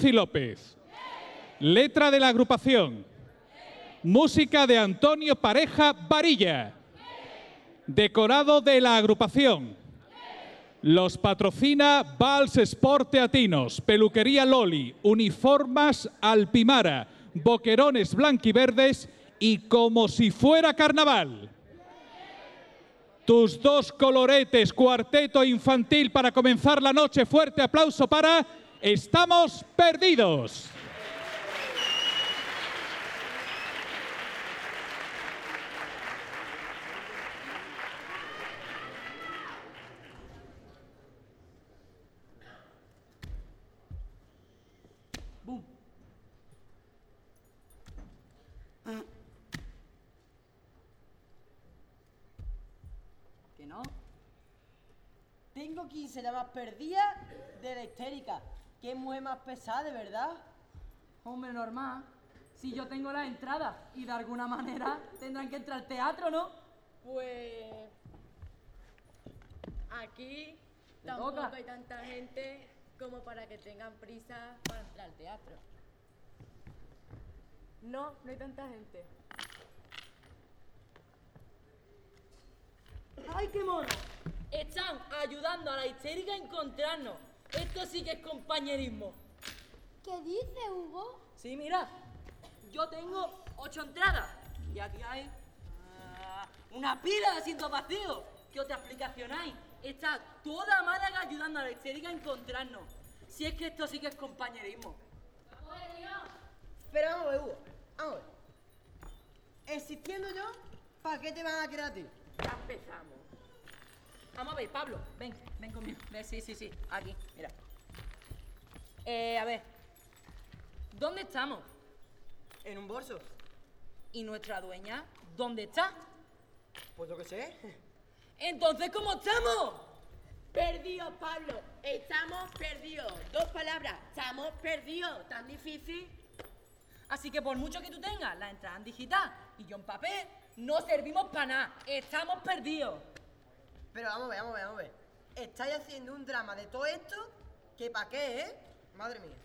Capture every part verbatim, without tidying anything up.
Muñoz y López. Letra de la agrupación. Música de Antonio Pareja Varilla. Decorado de la agrupación. Los patrocina Vals Sport Teatinos, Peluquería Loli, Uniformas Alpimara, Boquerones Blanquiverdes y Como si fuera carnaval. Tus dos coloretes, cuarteto infantil para comenzar la noche. Fuerte aplauso para Estamos Perdidos. ¿Que no? Tengo quince llamadas perdidas de la histérica. Qué mujer más pesada, de verdad. Hombre, normal. Si yo tengo las entradas y de alguna manera tendrán que entrar al teatro, ¿no? Pues aquí ¿Te tampoco toca? hay tanta gente como para que tengan prisa para entrar al teatro. No, no hay tanta gente. ¡Ay, qué mono! Están ayudando a la histérica a encontrarnos. Esto sí que es compañerismo. ¿Qué dice Hugo? Sí, mira, yo tengo ocho entradas y aquí hay ah, una pila de asientos vacíos. ¿Qué otra explicación hay? Está toda Málaga ayudando a la histérica a encontrarnos. Si es que esto sí que es compañerismo. Pero vamos a ver, Hugo, vamos a ver. Existiendo yo, ¿para qué te van a querer a ti? Ya empezamos. Vamos a ver, Pablo, ven, ven conmigo. Ven, sí, sí, sí, aquí, mira. Eh, a ver, ¿dónde estamos? En un bolso. ¿Y nuestra dueña dónde está? Pues yo qué sé. Entonces, ¿cómo estamos? Perdidos, Pablo. Estamos perdidos. Dos palabras. Estamos perdidos. ¿Tan difícil? Así que por mucho que tú tengas la entrada en digital y yo en papel, no servimos para nada. Estamos perdidos. Pero vamos a ver, vamos a ver, vamos a ver. Estáis haciendo un drama de todo esto, que pa' qué, ¿eh? Madre mía.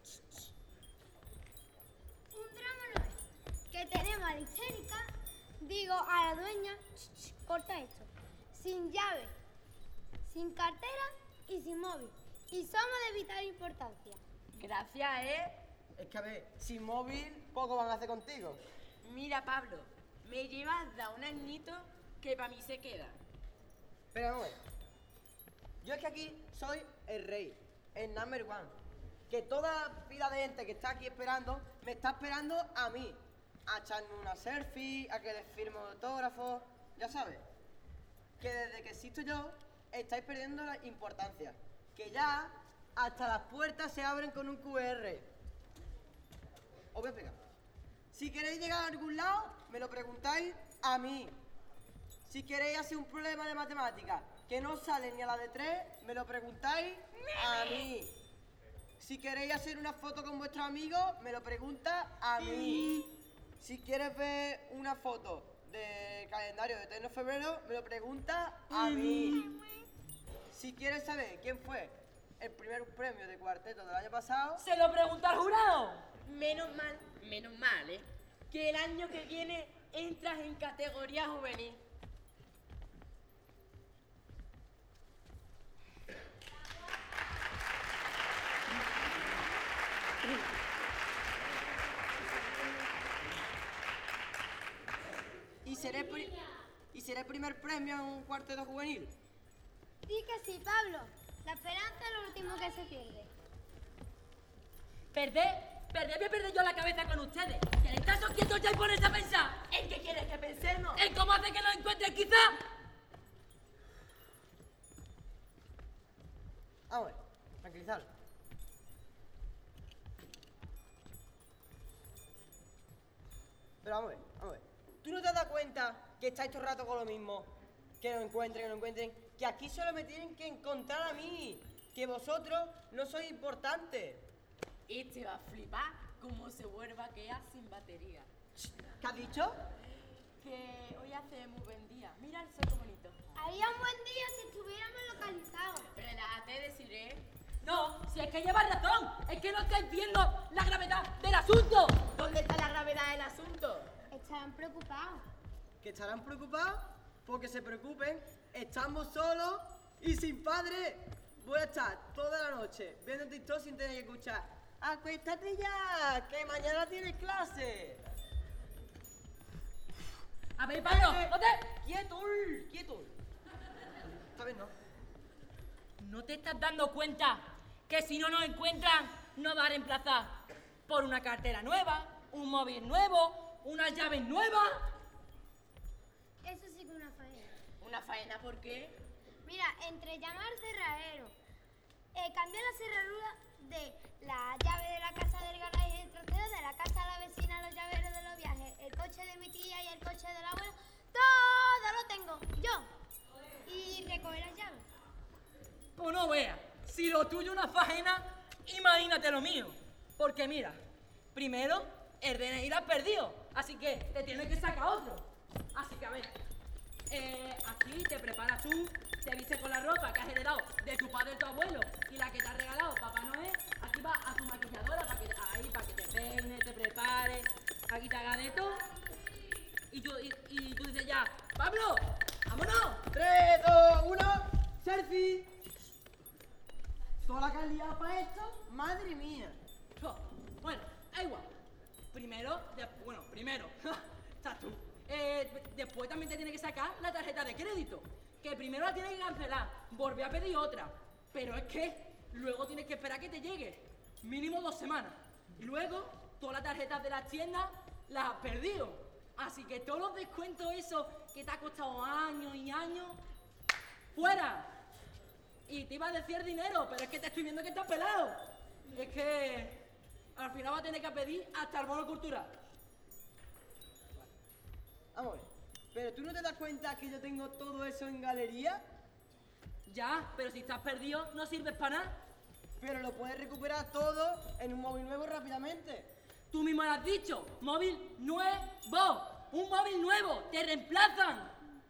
Un drama no es. Que tenemos a la histérica, digo a la dueña, ch, ch, corta esto, sin llave, sin cartera y sin móvil. Y somos de vital importancia. Gracias, ¿eh? Es que a ver, sin móvil, poco van a hacer contigo. Mira, Pablo, me llevas da un añito que para mí se queda. Pero vamos a ver. Yo es que aquí soy el rey, el number one. Que toda la pila de gente que está aquí esperando, me está esperando a mí. A echarme una selfie, a que les firme autógrafos, ya sabes. Que desde que existo yo, estáis perdiendo la importancia. Que ya hasta las puertas se abren con un cu erre. Os voy a explicar. Si queréis llegar a algún lado, me lo preguntáis a mí. Si queréis hacer un problema de matemáticas que no sale ni a la de tres, me lo preguntáis a mí. Si queréis hacer una foto con vuestros amigos, me lo pregunta a mí. Si quieres ver una foto de calendario de tres de febrero, me lo pregunta a mí. Si quieres saber quién fue el primer premio de cuarteto del año pasado, ¿Se lo pregunta al jurado? Menos mal, menos mal, ¿eh? Que el año que viene entras en categoría juvenil. y seré, pri- y seré primer premio en un cuarteto juvenil. Di que sí, Pablo. La esperanza es lo último que se pierde. Perder, perder, voy a perder yo la cabeza con ustedes. ¿Queréis estar quietos ya y ponerse a pensar? ¿En qué quieres que pensemos? ¿En cómo hace que lo encuentres quizá? Vamos a ver, tranquilizar. Pero vamos a ver, vamos a ver. ¿Tú no te has dado cuenta que estáis todo el rato con lo mismo? Que lo encuentren, que lo encuentren. Que aquí solo me tienen que encontrar a mí. Que vosotros no sois importantes. Este va a flipar como se vuelva a quedar sin batería. ¿Qué has dicho? Que hoy hace muy buen día. Mira el sol qué bonito. Haría un buen día si estuviéramos localizados. Relájate, deciré. No, si es que llevas razón, es que no estáis viendo la gravedad del asunto. ¿Dónde está la gravedad del asunto? Estarán preocupados. ¿Que estarán preocupados? Porque se preocupen, estamos solos y sin padre. Voy a estar toda la noche viendo TikTok sin tener que escuchar. ¡Acuéstate ya! ¡Que mañana tienes clase! A ver, Pablo, no te... ¡Quieto! ¡Quieto! Esta vez no. ¿No te estás dando cuenta que si no nos encuentran, nos va a reemplazar por una cartera nueva, un móvil nuevo, unas llaves nuevas? Eso sí que es una faena. ¿Una faena por qué? Mira, entre llamar al cerrajero, eh, cambiar la cerradura de la llave de la casa del garaje y el trocero, de la casa de la vecina, los llaveros de los viajes, el coche de mi tía y el coche del abuelo, todo lo tengo yo. Y recoger las llaves. Pues no veas, si lo tuyo es una faena, imagínate lo mío. Porque mira, primero, el D N I lo has perdido, así que te tienes que sacar otro. Así que a ver, eh, aquí te preparas tú, te vistes con la ropa que has heredado de tu padre y tu abuelo y la que te ha regalado Papá Noel. Aquí vas a tu maquilladora para que, ahí, para que te peines, te prepares, aquí te haga de todo. Y tú, y, y tú dices ya, ¡Pablo! ¡Vámonos! tres, dos, uno, selfie. ¿Toda la que has liado para esto? ¡Madre mía! Oh, bueno, da igual. Primero, de, bueno, primero, estás tú. Eh, después también te tienes que sacar la tarjeta de crédito. Que primero la tienes que cancelar, volver a pedir otra. Pero es que luego tienes que esperar que te llegue. Mínimo dos semanas. Y luego, todas las tarjetas de las tiendas las has perdido. Así que todos los descuentos esos que te ha costado años y años, ¡fuera! Y te iba a decir dinero, pero es que te estoy viendo que estás pelado. Es que al final vas a tener que pedir hasta el bono cultural. Vamos a ver, ¿pero tú no te das cuenta que yo tengo todo eso en galería? Ya, pero si estás perdido, no sirves para nada. Pero lo puedes recuperar todo en un móvil nuevo rápidamente. Tú mismo lo has dicho, móvil nuevo. Un móvil nuevo, te reemplazan.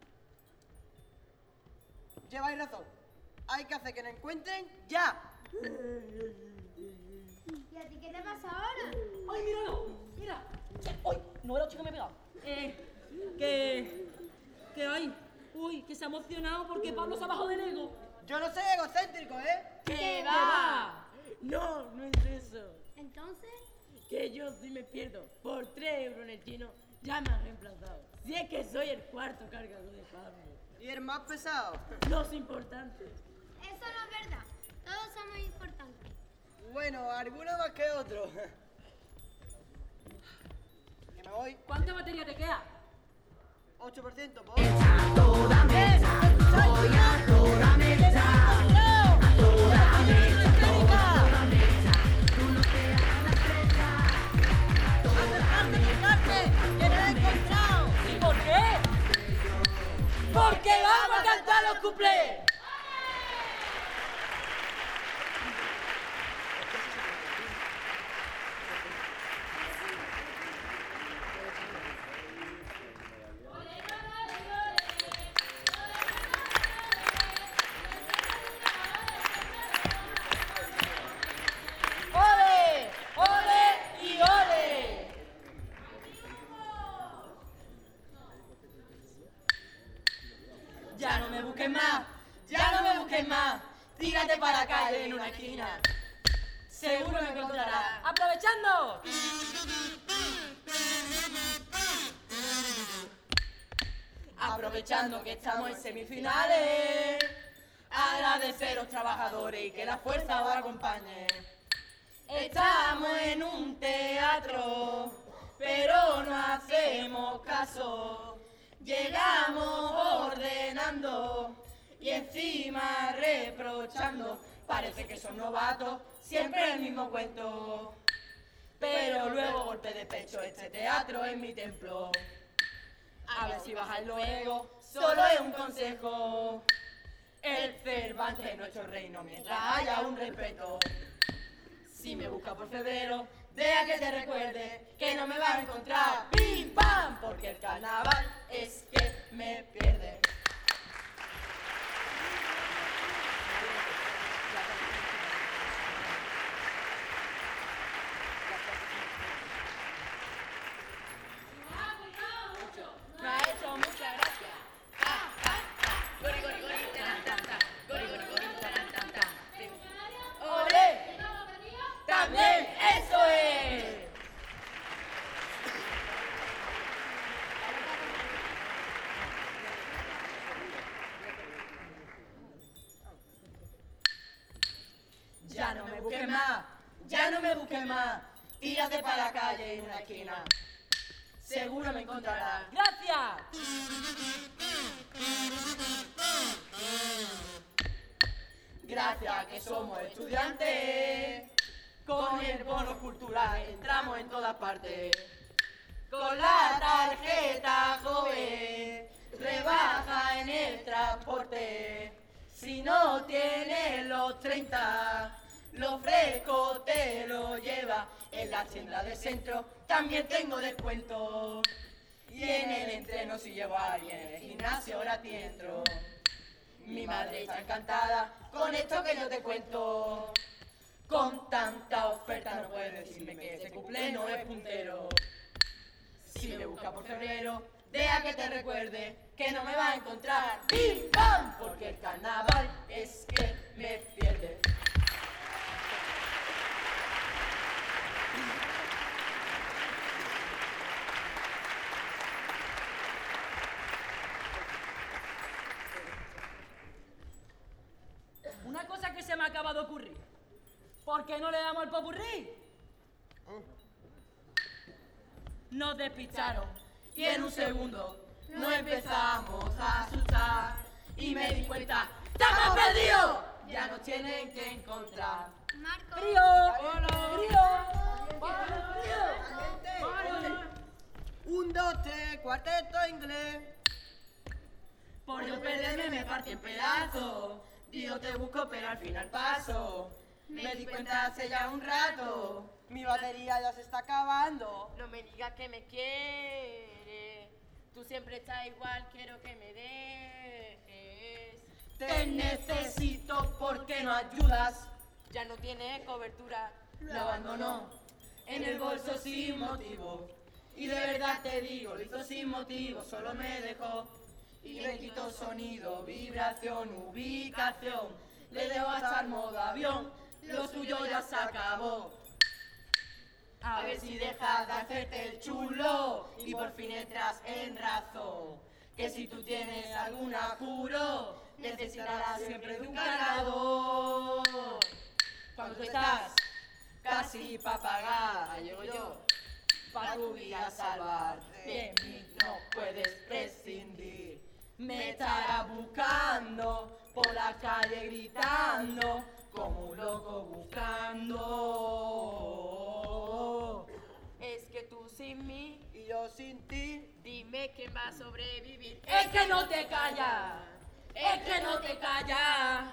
Lleváis razón. Hay que hacer que nos encuentren ya. ¿Y a ti qué te pasa ahora? ¡Ay, míralo! ¡Mira! ¡Uy! No era el chico que me he pegado. Eh, que... Que ay... Uy, que se ha emocionado porque Pablo se ha bajado del ego. Yo no soy egocéntrico, ¿eh? ¡Que va! No, no es eso. Entonces, Que yo si me pierdo por tres euros en el chino, ya me han reemplazado. Si es que soy el cuarto cargador de Pablo. Y el más pesado. Los importantes. eso no es verdad. Todos somos importantes. Bueno, alguno más que otro. Que me voy. ¿Cuánta batería te queda? ocho por ciento, por. ¿Y por qué? ¡Porque vamos a cantar los cuplés! ¡Ole! ¡Ole y ole! Ya no me busques más, ya no me busques más. Tírate para la calle en una esquina. Seguro me encontrarás. ¡Aprovechando! Aprovechando que estamos en semifinales. Agradecer a los trabajadores y que la fuerza os acompañe. Estamos en un teatro, pero no hacemos caso. Llegamos ordenando y encima reprochando. Parece que son novatos, siempre el mismo cuento. Pero luego golpe de pecho, este teatro es mi templo. A ver si bajas luego, solo es un consejo. El Cervantes es nuestro reino mientras haya un respeto. Si me busca por febrero, deja que te recuerde que no me vas a encontrar. ¡Pim, pam! Porque el carnaval es que me pierde. busques más, tírate para la calle en una esquina. Seguro me encontrarás. ¡Gracias! Gracias que somos estudiantes, con el bono cultural entramos en todas partes. Con la tarjeta joven, rebaja en el transporte. Si no tienes los treinta, lo fresco te lo lleva. En la tienda del centro también tengo descuento. Y en el entreno si llevo a alguien, en el gimnasio ahora te entro. Mi madre está encantada con esto que yo te cuento. Con tanta oferta no puedes decirme que ese cumple no es puntero. Si me busca por febrero, deja que te recuerde que no me va a encontrar. ¡Bim, bam! Porque el carnaval es que me pierde. Una cosa que se me acaba de ocurrir. ¿Por qué no le damos el popurrí? Nos despistaron Y en un segundo nos empezamos a asustar. Y me di cuenta, ¡estamos perdidos! Ya nos tienen que encontrar. Marco. ¡Frío! ¡Frío! ¡Frío! Un, dos, tres, cuarteto inglés. Por no perderme me partí en pedazos. Digo te busco pero al final paso. Me di cuenta hace ya un rato. Mi batería ya se está acabando. No me digas que me quieres. Tú siempre estás igual, quiero que me dejes. Te necesito porque no ayudas. Ya no tiene cobertura. Lo abandonó en el bolso sin motivo. Y de verdad te digo, lo hizo sin motivo, solo me dejó. Y le quitó sonido, vibración, ubicación. Le dejó hasta el modo avión, lo suyo ya se acabó. A ver si dejas de hacerte el chulo y por fin entras en razón. Que si tú tienes algún apuro, necesitarás siempre de un cargador. Cuando tú estás casi pa' pagar, llego yo, pa' tu vida salvar. De mí no puedes prescindir. Me estarás buscando por la calle gritando, como un loco buscando. Es que tú sin mí Y yo sin ti. dime quién va a sobrevivir. Es que no te callas, es que no te callas.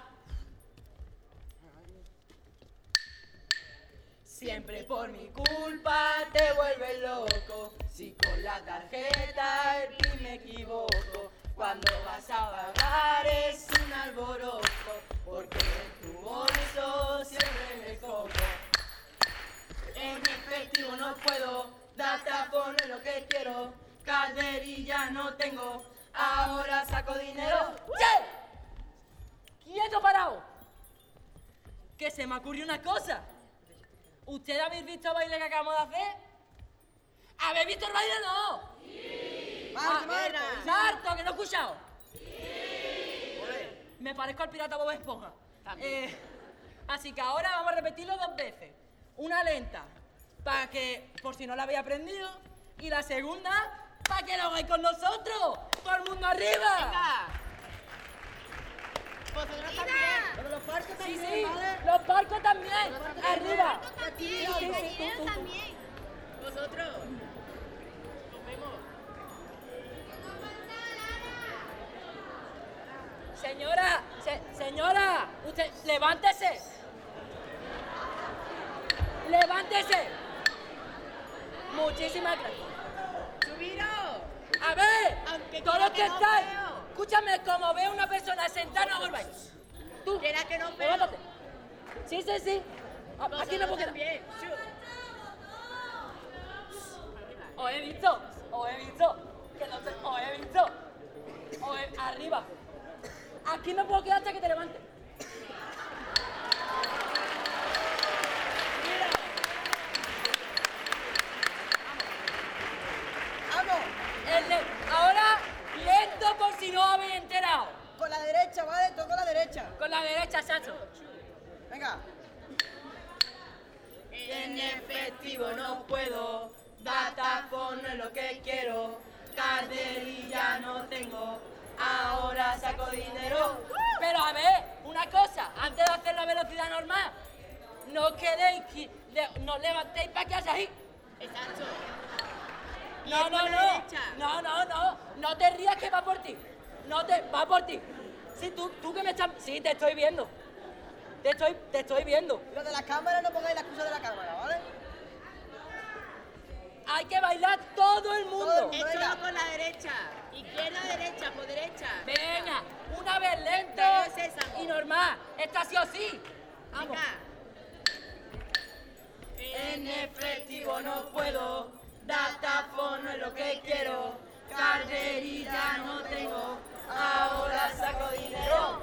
Siempre por mi culpa te vuelves loco. Si con la tarjeta el PIN me equivoco. Cuando vas a pagar es un alboroto. Porque en tu bolso siempre me cojo. En efectivo no puedo, darte a poner lo que quiero. Calderilla no tengo, ahora saco dinero. ¡Che! ¡Quieto parado! Que se me ocurrió una cosa. ¿Ustedes habéis visto el baile que acabamos de hacer? ¿Habéis visto el baile no? Sí. Marco, Marco. ¡Sarto, que no he escuchado! Me parezco al pirata Bob Esponja. Eh, así que ahora vamos a repetirlo dos veces. Una lenta, para que, por si no la habéis aprendido. Y la segunda, para que lo hagáis con nosotros. ¡Todo el mundo arriba! Vosotros también. Pero los parques Sí, también, sí, ¿vale? los barcos también. Arriba. También, Sí, sí, sí, también, tú, tú, tú. también. Vosotros. Nos vemos. Señora, se- señora, usted, levántese. Levántese. Muchísimas gracias. ¡Subiros! A ver, Aunque todos quiera los que que no estáis, veo. escúchame, como veo una persona sentada, no volváis. Tú, ¿Quiera que no veo? levántate. Sí, sí, sí. A- Aquí no Vosotros puedo quedar. también. Os he visto, os he visto, que no sé, os he visto. Os he- arriba. Aquí no puedo quedar hasta que te levantes. ¡Vamos! El de- ahora, lento por si no habéis enterado. Con la derecha, ¿vale? Todo con la derecha. Con la derecha, Sacho. Venga. En efectivo no puedo, datáfono es lo que quiero, carterilla no tengo, ahora saco dinero. Pero a ver, una cosa, antes de hacer la velocidad normal, no os quedéis, qui- le- no os levantéis para que hagáis ahí. Exacto. Y No, es no, por la no, derecha. no, no, no, no te rías que va por ti, no te, va por ti. Sí, tú, tú que me estás, sí, te estoy viendo, te estoy, te estoy viendo. Lo de la cámara, no pongáis la excusa de la cámara, ¿vale? Hay que bailar todo el mundo. Todo el Es Venga. todo por la derecha. Izquierda, derecha, por derecha. Venga, una vez lento Pero es esa. y normal, esta sí o sí. Vamos. Venga. En efectivo no puedo, datáfono es lo que quiero, carterilla no tengo, ahora saco dinero.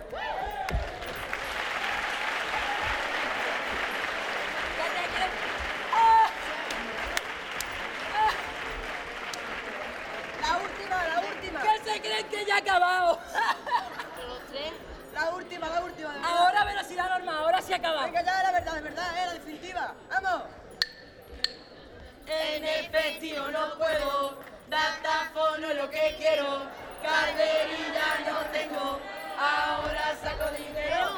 ¿Qué te crees? ¡Ah! La última, la última. ¿Qué se creen que ya ha acabado? Los tres. La última, la última, de verdad. Ahora velocidad normal, ahora sí ha acabado. Venga, ya, la verdad, de verdad, eh, la definitiva. ¡Vamos! En efectivo no puedo, datáfono es lo que quiero, carterilla no tengo, ahora saco dinero.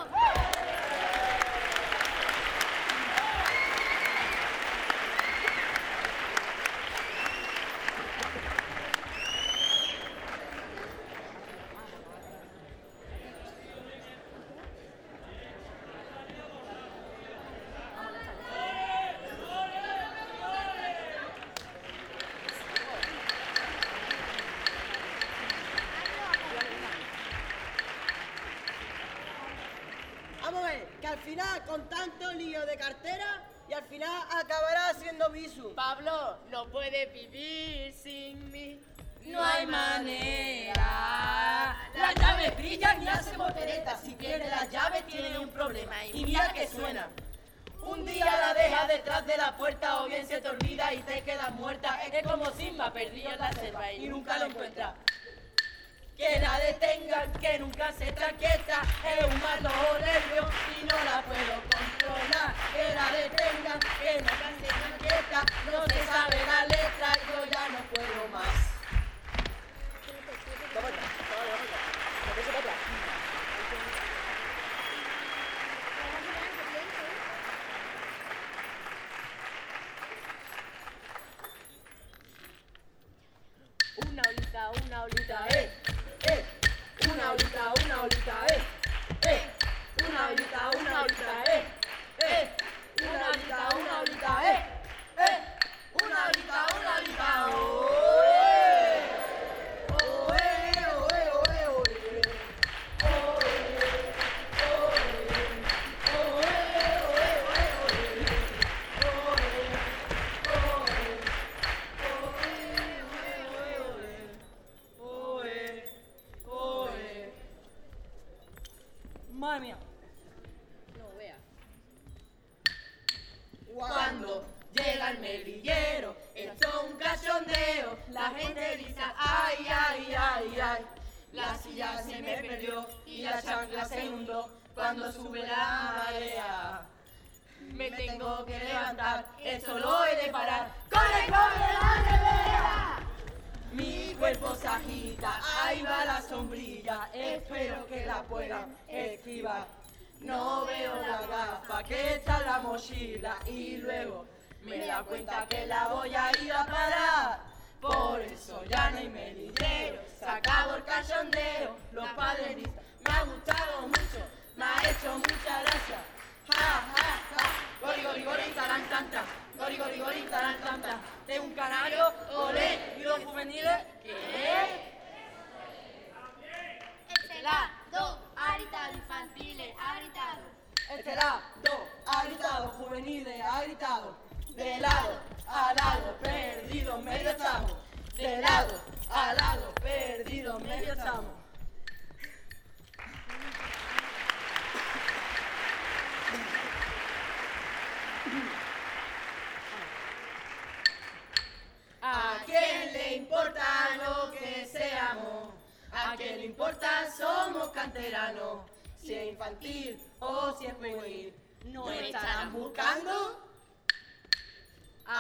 Vamos a ver, que al final, con tanto lío de cartera, y al final acabará siendo Bisu. Pablo, no puedes vivir sin mí. No hay manera. Las llaves brillan y hacen volteretas. Si pierde las llaves tiene un problema. Y mira que suena. Un día la dejas detrás de la puerta o bien se te olvida y te quedas muerta. Es como Simba perdido en la selva y nunca lo encuentra. Que la detengan, que nunca se está quieta. Es un mato nervio y no la puedo controlar. Que la detengan, que nunca se está quieta. No se sabe la letra, yo ya no puedo más. Una olita, una olita, eh, eh, una olita, una olita, eh, eh, una olita, una olita, eh, eh, una olita, una olita, eh, eh, una olita, una olita, oe, oe, oe, oe, oe, Madre mía. No veas. Cuando llega el melillero, esto es un cachondeo. La gente dice, ay, ay, ay, ay. La silla se me perdió y la chancla se inundó cuando sube la marea. Me tengo que levantar, esto lo he de parar. ¡Corre, corre, la nevera! Mi cuerpo se agita, ahí va la sombrilla. Espero que la puedan esquivar. No veo la gafa que está en la mochila y luego me da cuenta que la voy a ir a parar. Por eso ya no hay melillero, se acabó el cachondeo. Los padres dicen, me ha gustado mucho, me ha hecho mucha gracia. Ja, ja, ja, gori, gori, gori, tarán, tan, tan. Gori, gori, gori, tarán, tan, tan. De un canario, olé, y los juveniles, ¿qué? Estelar, dos, ha gritado, infantiles, ha gritado. Estelar, dos, ha gritado, juveniles, ha gritado. De lado a lado, perdido, medio estamos. De lado a lado, perdido, medio estamos. ¿A quién le importa lo que seamos? ¿A quién le importa somos canteranos? Si es infantil o si es juvenil, ¿no estarán buscando?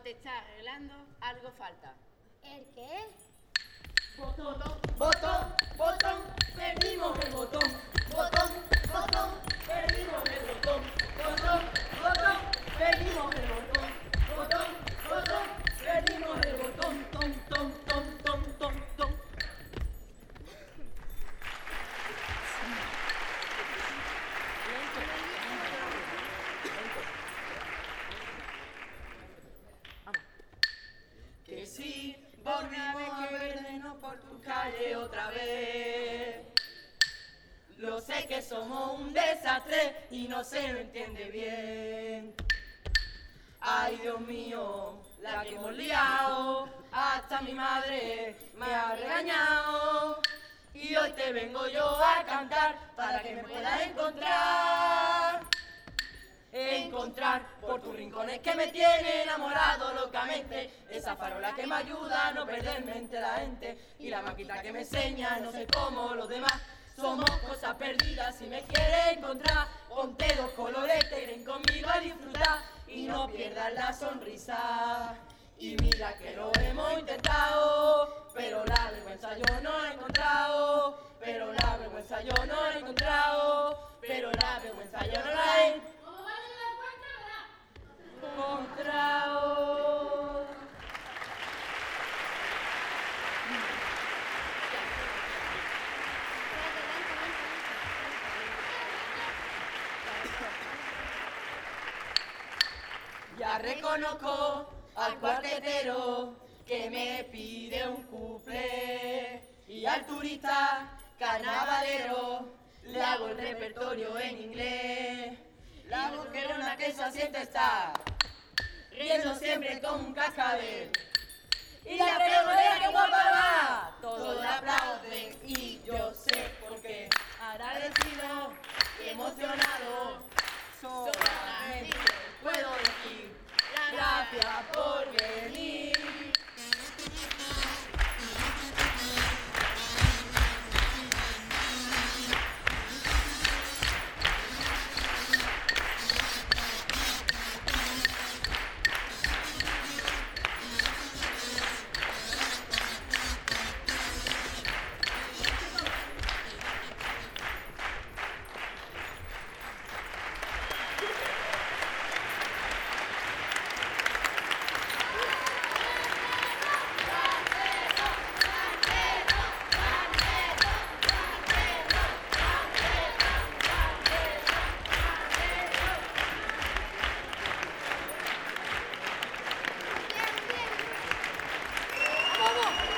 te está arreglando, algo falta. ¿El qué? Botón, botón, botón, perdimos el botón. Botón, botón, perdimos el botón. Botón, botón, perdimos el botón. Botón, botón, perdimos el botón. Tom, tom, tom, tom, tom, tom. Que sí, volvimos a vernos por tu calle otra vez. Lo sé que somos un desastre y no se lo entiende bien. Ay, Dios mío, la que hemos liado, hasta mi madre me ha regañado. Y hoy te vengo yo a cantar para que me puedas encontrar. Encontrar por tus rincones que me tiene enamorado locamente. Esa farola que me ayuda a no perderme entre la gente. Y la maquita que me enseña, no sé cómo los demás. Somos cosas perdidas, si me quieres encontrar, ponte dos colores, te iré conmigo a disfrutar. Y no pierdas la sonrisa. Y mira que lo hemos intentado, pero la vergüenza yo no he encontrado. Pero la vergüenza yo no he encontrado. Pero la vergüenza yo no la he encontrado. Ya reconozco al cuartetero que me pide un cuplé y al turista carnavalero le hago el repertorio en inglés. La boquerona que se asienta está riendo siempre como un cascabel y la pregonera que guapa va, todos la aplauden y yo sé por qué. Agradecido y emocionado, solamente puedo decir gracias por venir. ¡Vamos!